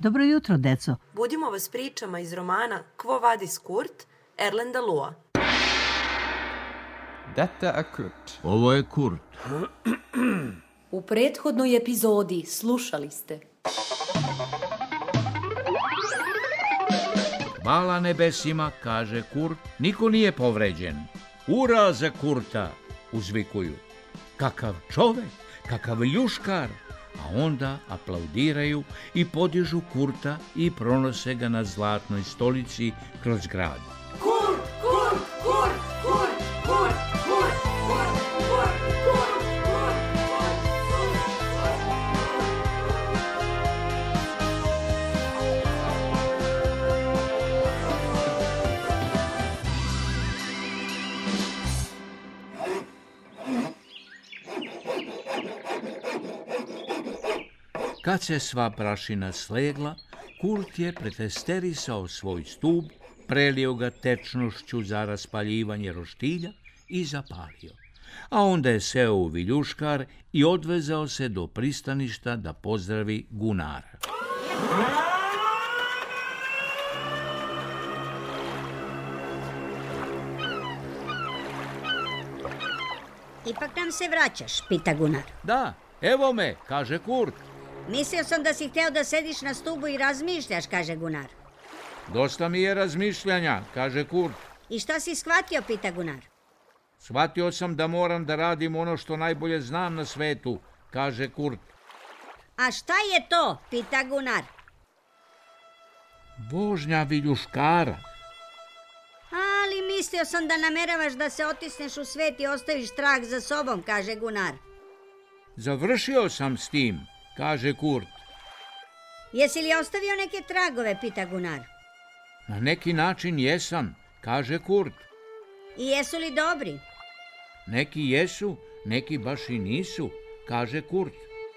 Dobro jutro, deco. Budimo vas pričama iz romana Quo vadis Kurt, Erlenda Loa. Detta är Kurt. Ovo je Kurt. U prethodnoj epizodi slušali ste. Hvala nebesima, kaže Kurt, niko nije povređen. Ura za Kurta, uzvikuju. Kakav čovek, kakav ljuškar. A onda aplaudiraju i podižu Kurta i pronose ga na zlatnoj stolici kroz grad. Kurt, Kurt, Kurt, Kurt, Kurt, Kurt, Kurt, Kurt, Kurt, Kad se sva prašina slegla, Kurt je pretesterisao svoj stub, prelio ga tečnošću za raspaljivanje roštilja i zapalio. A onda je seo u viljuškar i odvezao se do pristaništa da pozdravi Gunara. Ipak nam se vraćaš, pita Gunar. Da, evo me, kaže Kurt. Mislio sam da si hteo da sediš na stubu i razmišljaš, kaže Gunar. Dosta mi je razmišljanja, kaže Kurt. I šta si shvatio, pita Gunar. Shvatio sam da moram da radim ono što najbolje znam na svetu, kaže Kurt. A šta je to, pita Gunar. Vožnja viljuškara. Ali mislio sam da nameravaš da se otisneš u svet i ostaviš trag za sobom, kaže Gunar. Završio sam s tim, kaže Kurt. Jesi li ostavio neke tragove, pita Gunar. Na neki način jesam, kaže Kurt. I jesu li dobri? Neki jesu, neki baš i nisu, kaže Kurt.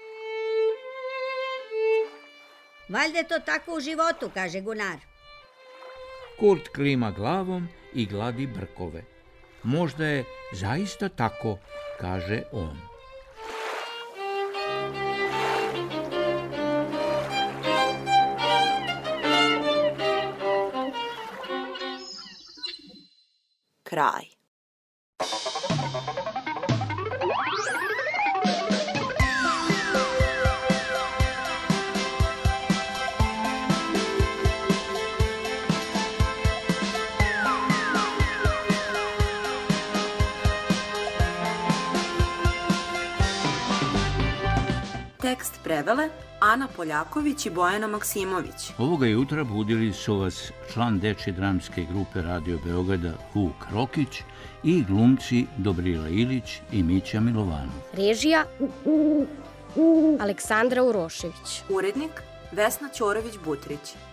Valjda je to tako u životu, kaže Gunar. Kurt klima glavom i gladi brkove. Možda je zaista tako, kaže on. kraj. Tekst prevele Ana Poljaković i Bojana Maksimović. Ovoga jutra budili su vas član dečje dramske grupe Radio Beograda Vuk Rokić i glumci Dobrila Ilić i Mića Milovanov. Režija Aleksandra Urošević. Urednik Vesna Ćorović-Butrić.